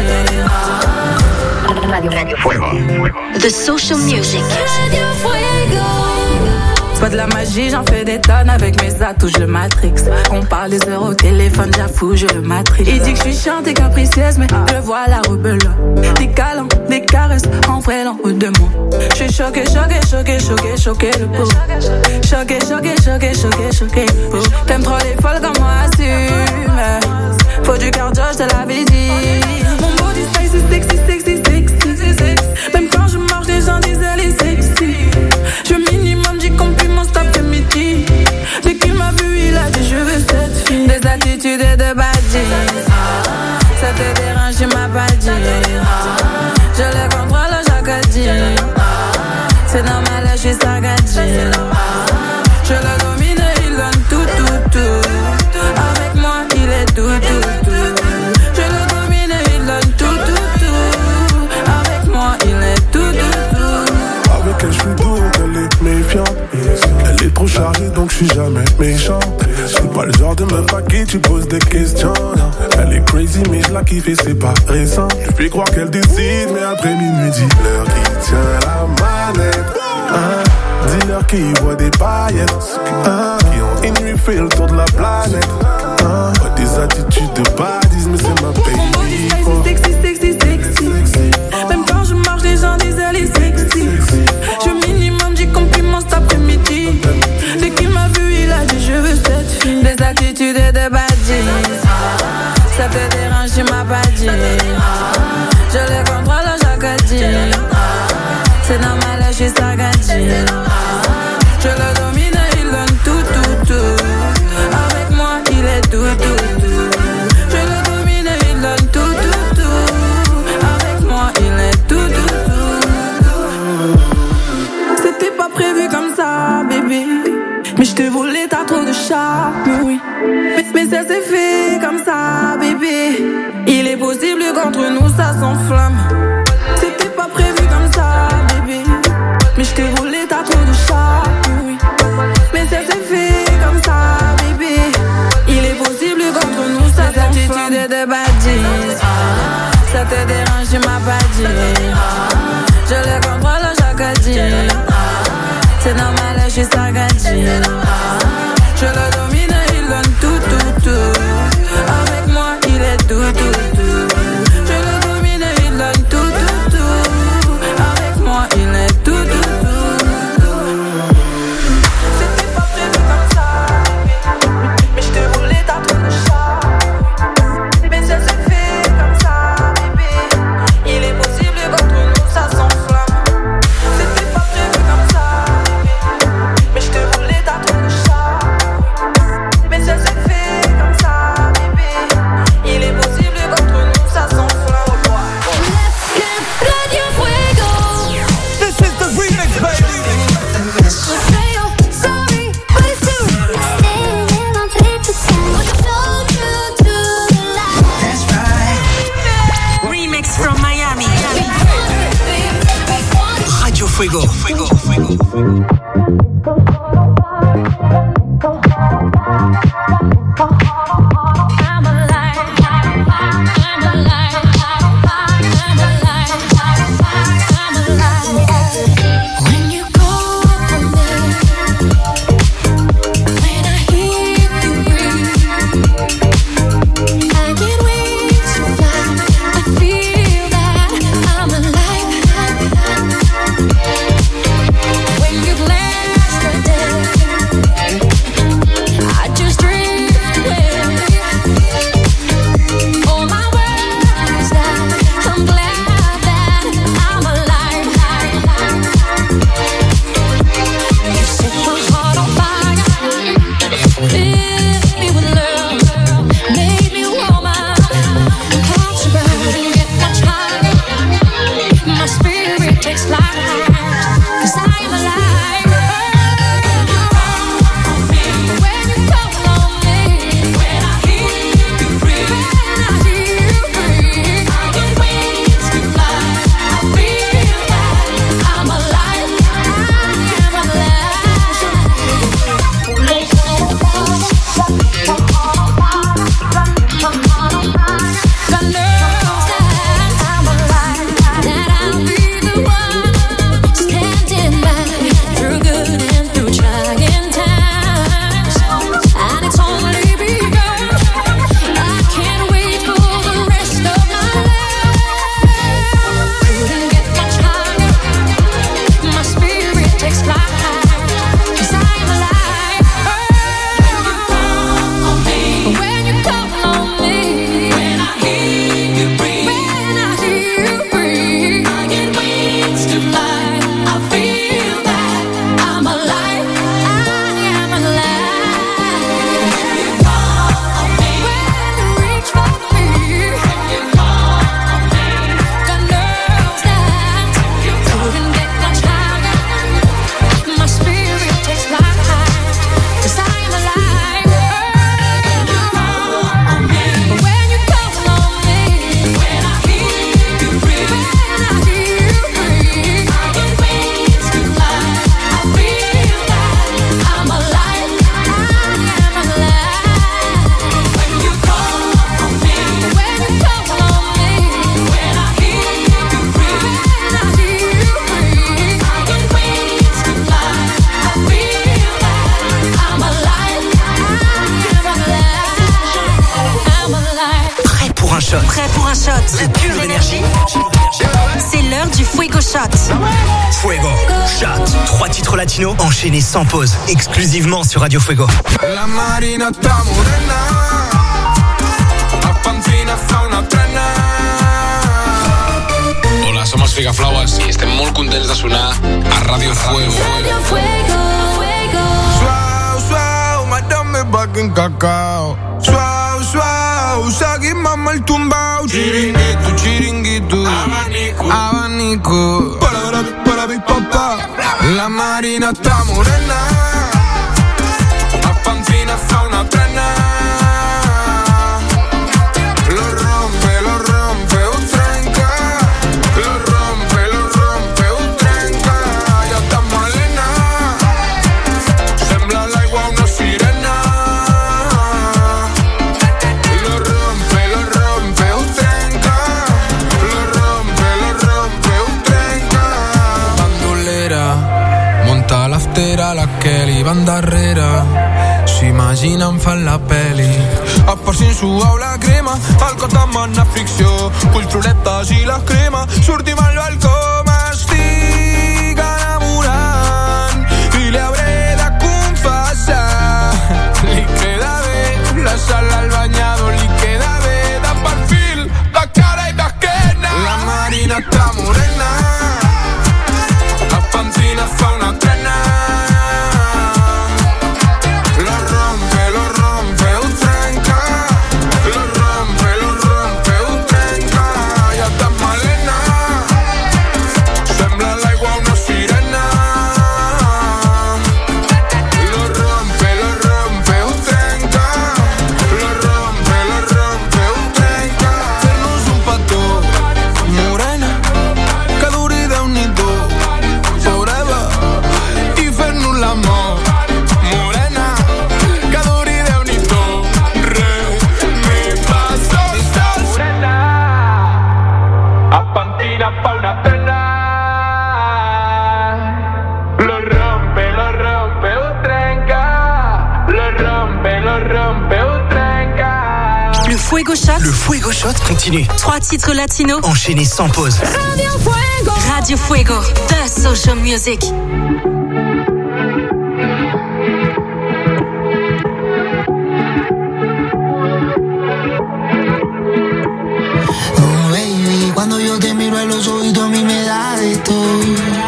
Radio Fuego. The social music. Radio Fuego. Pas de la magie, j'en fais des tonnes avec mes atouts, je matrix. On parle des heures au téléphone, j'avoue, je le matrix. Il dit que je suis chiante et capricieuse, mais je vois la rebelle. Des câlins, des caresses, en vrai, l'en haut de moi. Je suis choquée, choquée, choquée, choquée, choquée, le pot. Choquée, choquée, choquée, choquée, choquée, le pot. T'aimes trop les folles comme moi, assume. Faut du cardio, je te l'avais dit. Mon body spicy, sexy, sexy, sexy. Même quand je marche, les gens disent elle est sexy. Je minimum dis compliments cet après-midi. Dès qu'il m'a vu, il a dit je veux cette fille. Des attitudes de Badiz, ça te dérange, tu m'as pas dit. Je le contrôle chaque dit. C'est normal, je suis sagadji. Je le domine, il donne tout, tout, tout. Avec moi, il est tout, tout, tout. Je le domine, il donne tout, tout, tout. Avec moi, il est tout, tout, tout. Avec elle, je suis doux, elle est méfiante. Elle est trop chargée, donc je suis jamais méchant. Je suis pas le genre de meuf à qui tu poses des questions. Non. Elle est crazy, mais je la kiffe et c'est pas récent. Je fais croire qu'elle décide, mais après minuit, dis-leur qui tient la manette. Hein? Dis-leur qui voit des paillettes. Hein? Qui ont une nuit fait le tour de la planète. Hein? Ouais, des attitudes de Badiz, mais c'est ma baby. Oh. Sexy, sexy, sexy, sexy. Même quand je marche, les gens disent elle est sexy. Je minimum dis compliments cet après-midi. Dès qu'il m'a vu, il a dit je veux cette fille. Des attitudes de Badiz, ça te dérange, tu m'as pas dit. Je le contrôle chaque dit. C'est normal, je suis sagadji. Je le domine, il donne tout, tout, tout. Avec moi, il est tout, tout, tout. Je le domine, il donne tout, tout, tout. Avec moi, il est tout, tout, tout. C'était pas prévu comme ça, bébé. Mais je te voulais, t'as trop de charme, oui. Mais, mais ça s'est fait comme ça, bébé. Il est possible qu'entre nous ça s'enflamme. C'était pas prévu comme ça, bébé. Mais je te voulais, t'as trop de charme, oui. Mais ça s'est fait comme ça, bébé. Il est possible qu'entre nous ça s'enflamme. Des attitudes de Badiz, ça te dérange. tu m'as pas dit. Je le contrôle chaque dit. C'est normal, je suis sagadie. Je le domine, il donne tout, tout, tout. Avec moi, il est tout, tout, tout. Je le domine, il donne tout, tout, tout. Avec moi, il est tout, tout, tout. C'était pas prévu comme ça, mais je t'ai roulé ta trop de chat. Mais ça se fait comme ça, bébé. Il est possible qu'entre nous ça s'enflamme. C'était pas prévu comme ça, mais je t'ai roulé ta trop de chat. Mais ça se fait comme ça, bébé. Il est possible qu'entre nous ça s'enflamme. Radio Fuego. This is the remix, baby. Sorry, but it's true. Staying on tape to time. So true to the light. That's right. Remix from Miami. Radio Fuego. Fuego. Fuego. I'm alive. I'm alive. I'm alive. I'm alive. When you call for me, when I hear you breathe, I get wings to fly. I feel that I'm alive. When you bless the day, I just drift away. All my worries that I'm glad that I'm alive. You set my heart on fire, filled me with love, made me woman. Catch a bird and get much higher. My spirit takes flight, 'cause I am alive. When you call on me, when I hear you breathe, when I hear you breathe, I get wings to fly. I feel that I'm alive. I am alive. God knows that I'm alive, that I'll be the one standing by through good and through trying times. And it's only begun. I can't wait for the rest of my life. Couldn't get much higher. My spirit takes flight, 'cause I am alive. When you call on me, when I hear you breathe, when I hear you breathe, I get wings to fly. I feel that I'm alive. I am alive. When you call on me, when you reach for me, when you call on me, God knows that you couldn't get much higher. My spirit takes flight, 'cause I am alive. When you call on me, when you call on me, when I hear you breathe, when I hear you breathe, I get wings to fly. I feel that I'm alive. I am alive. When you call on me, when you call on me, when I hear you breathe, when I hear you breathe, I get wings to fly. I feel that I'm alive. I am alive. I'm alive. Prêt pour un shot. Prêt pour un shot de pure énergie? C'est l'heure du Fuego Shot. Fuego. Shot. Trois titres latinos enchaînés sans pause. Exclusivement sur Radio Fuego. La Marina está morena, la Pancina fa una trena. Hola, somos Figaflowers i estem molt contents de sonar a Radio Fuego. Radio Fuego, Fuego. Suau, suau, madame back en cacao. Suau, suau, sagui mama el tumbao. Chiringuito, chiringuito, abanico, abanico. Para mi, para mi papá. La Marina está morena, la Pancina fa una trena. Lo rompe, lo rompe, un trenca. Lo rompe, lo rompe, un trenca. Ya está malena, sembla l'aigua una sirena. Lo rompe, lo rompe, un trenca. Lo rompe. la Kelly, banda darrere si immaginen fan la peli. A farsi in su la crema, al cotton una ficció, culturetta si la crema, surtim al balcó, m'estic enamorant i li hauré de confessar. Li queda bé la sala al banyador, li queda bé de perfil, de cara i d'esquena. La Marina està morena, la Pancina fa una trena. Lo rompe, lo rompe, ho trenca. Lo rompe, lo rompe, ho trenca. Ja està malena, sembla l'aigua una sirena. Lo rompe, lo rompe, ho trenca. Lo rompe, lo rompe, ho trenca. Fer-nos un petó, morena, que duri Déu-n'hi-do, forever, i fer-nos l'amor, morena, que duri Déu-n'hi-do, re, mi, fa, sol, sol. Morena, a Pantina fa una tela. Lo rompe, lo rompe, ho trenca. Lo rompe, lo rompe, ho trenca. Le Fuego Shot. Le Fuego Shot continue. Trois titres latinos. Enchaînés sans pause. Radio Fuego. Radio Fuego. The Social Music. Oh, baby, cuando yo te miro a los oídos a mí me da de todo.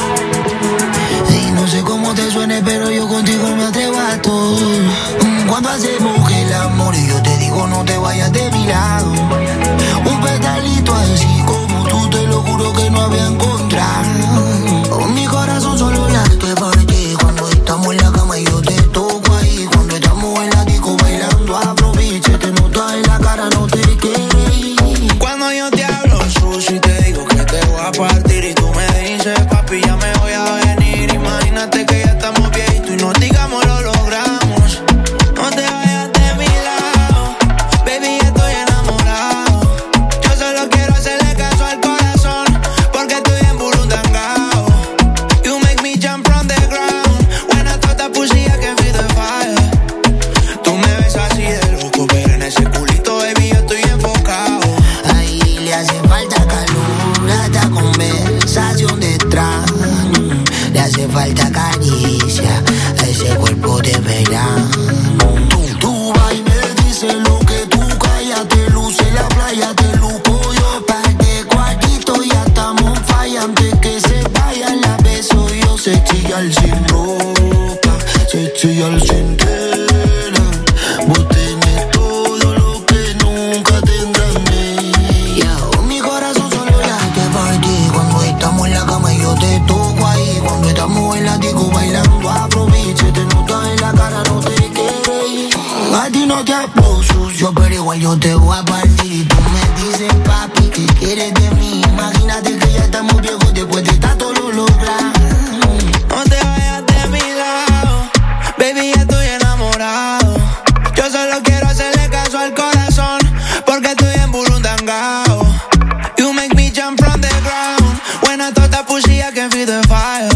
Y no sé cómo te suene, pero yo contigo me atrevo a todo. Mm, Cuando hacemos el amor y yo te digo no te vayas de mi lado. Un pedalito así como tú, te lo juro que no había encontrado. Oh, mi corazón solo late por ti. Cuando estamos en la cama y yo te toco ahí. Cuando estamos en la disco bailando, aproveche, te notas en la cara, no te quieres ir. Cuando yo te hablo sucio y te digo que te voy a partir y tú me dices, papi, ya me voy a venir. Imagínate que ya estamos viejitos y nos digamos lo logramos. No te vayas de mi lado, baby, estoy enamorado. Yo solo quiero hacerle caso al corazón, porque estoy en burundangao. You make me jump from the ground, when I thought that pussy I can feel the fire. Tú me ves así de loco, pero en ese culito, baby, yo estoy enfocado. Ahí le hace falta calor, hasta conversación detrás. Le hace falta caricia a ese cuerpo de verano. Tú, tú vas y me dices lo que tú callas, te luce en la playa, te luco yo. Par de cuartitos ya estamos falla, antes que se vayan la beso yo. Se chillar sin ropa, se chillar sin tela. Vos tenés todo lo que nunca tendrán de ella. Oh, mi corazón solo late por ti. Cuando estamos en la cama y yo te toco ahí. Cuando estamos en la disco bailando, aproveche, te notas en la cara, no te quieres ir. A ti no te hablo sucio, pero igual yo te voy a partir. Y tú me dices, papi, ¿qué quieres de mí? Imagínate que ya estamos viejos después de tanto lo logramos. No te vayas de mi lado, baby, ya estoy enamorado. Yo solo quiero hacerle caso al corazón, porque estoy en burundangao. You make me jump from the ground, when I thought that pussy I can feel the fire.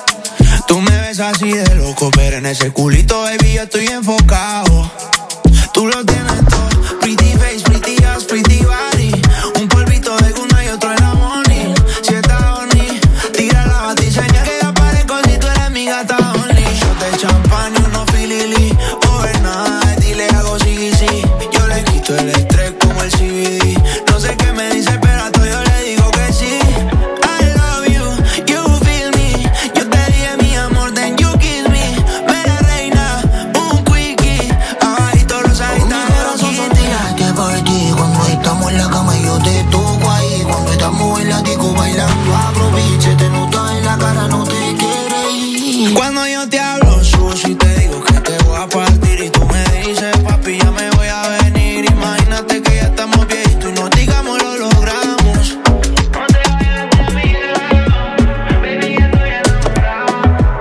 Tú me ves así de loco, pero en ese culito, baby, yo estoy enfocado. Tú lo tienes todo, pretty face, pretty ass, pretty body. Un polvito de guna y otro en la money. Si estás honey, tira la batiseña que ya parezco si tú eres mi gata only. Shot de champán y unos filili, overnight y le hago sí, sí. Yo le quito el estrés como el C B D. No sé qué me dice, pero a todo yo le digo que sí. I love you, you feel me. Yo te dije mi amor, then you kiss me. Mera reina, un quickie. Abajito los agitados. Mi corazón solo late por ti. Cuando estamos en la cama y yo te toco ahí. Cuando estamos en la disco bailando, aproveche, te notas en la cara, no te quieres ir. Cuando yo te hablo sucio y te digo que te voy a partir y tú me dices, papi, ya me voy a venir. Imagínate que ya estamos viejitos y nos digamos lo logramos. No te vayas de mi lado, baby, ya estoy enamorado.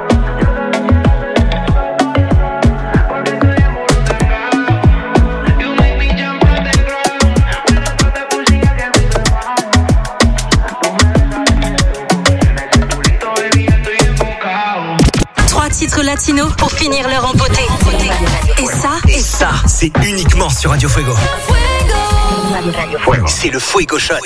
Porque estoy en burundangao. You make me jump from the ground, when I thought that pussy I can feel the fire. Tú me ves así de loco, en ese culito, baby, ya estoy enfocado. Trois titres titres latinos pour finir leur en beauté. Et ça, Et ça, c'est uniquement sur Radio Fuego. C'est le Fuego Shot.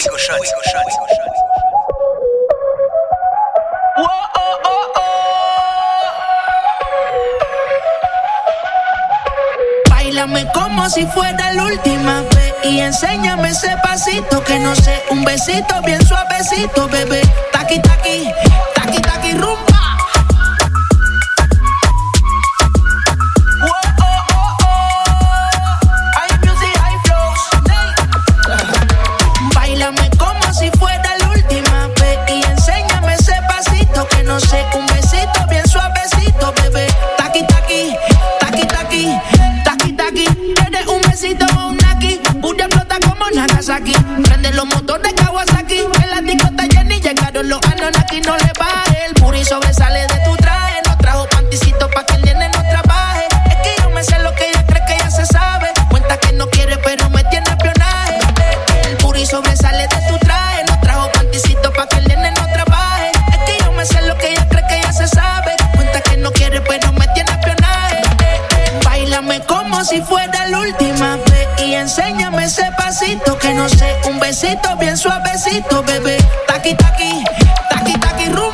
Báilame como si fuera la última vez y enséñame ese pasito que no sé, un besito bien suavecito, bebé. Taqui taqui, taqui taqui rumba. Báilame como si fuera la última vez y enséñame ese pasito que no sé, un besito bien suavecito, bebé. Taqui taqui, taqui taqui, taqui taqui. ¿Quieres un besito o un naki? Pura flota como Nagasaki. Prende los motores Kawasaki. En la disco está llena y llegaron los Anunnaki. No le baje, el puri sobresale de tu traje. No trajo panticito pa' que el nene no trabaje. Es que yo me sé lo que ella cree que ya se sabe. Cuenta que no quiere pero me tiene espionaje. El puri sobresale de tu traje. No trajo panticito pa' que el nene no trabaje. Es que yo me sé lo que ella cree que ya se sabe. Cuenta que no quiere pero me tiene espionaje. Báilame como si fuera la última vez y enséñame ese pasito que no sé, un besito bien suavecito, bebé. Taqui taqui, taqui taqui rumba.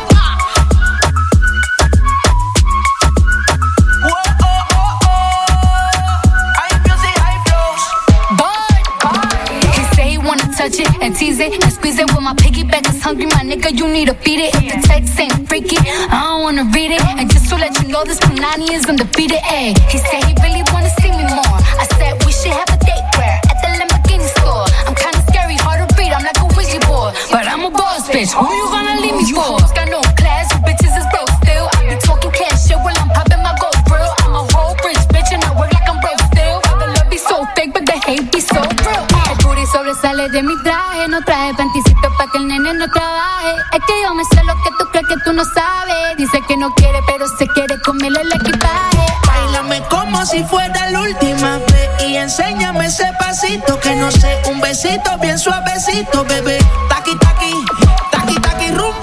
He say he wanna touch it and tease it and squeeze it. With my piggyback is hungry, my nigga, you need to feed it. If the text ain't freaky, I don't wanna read it. And just to let you know, this Punani is undefeated. Ayy, he said he really wanna see me more. I said we should have a date where at the Lamborghini store. I'm kinda scary, hard to read, I'm like a Ouija board, but I'm a boss bitch. Who you gonna leave me for? Got no class, you bitches is broke still. I be talking cash shit while I'm popping my gold grill. I'm a whole rich bitch and I work like I'm broke still. The love be so fake, but the hate be so real. El booty sobresale de mi traje, no traje panticito pa' que el nene no trabaje. Es que yo me sé lo que tú crees que tú no sabes. Dice que no quiere, pero se quiere comerle el equipaje. Báilame como si fuera la última vez y enséñame ese pasito que no sé, un besito bien suavecito, bebé. Taqui taqui, taqui taqui rumba.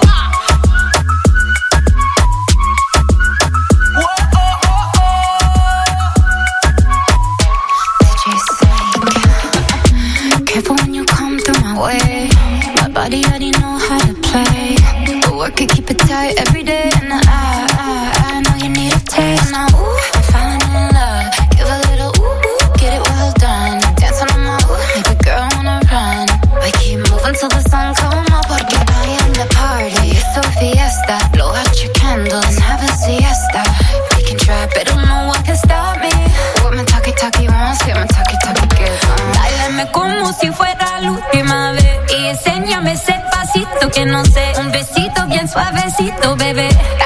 Careful when you come through my way. My body already know how to play. But work it, keep it tight every day. And I, I, I know you need a taste. Now, ooh, I'm falling in love. Give a little ooh, ooh, get it well done. Dance on my ooh, make a girl wanna run. We keep moving till the sun come up. Porque I am the party. It's a fiesta. Blow out your candles and have a siesta. We can try, but don't know what can stop me. What my talkie talkie wants, get my talkie talkie gets on. Báilame como si fuera la última vez y enséñame ese pasito que no sé, un besito bien suavecito, bebé.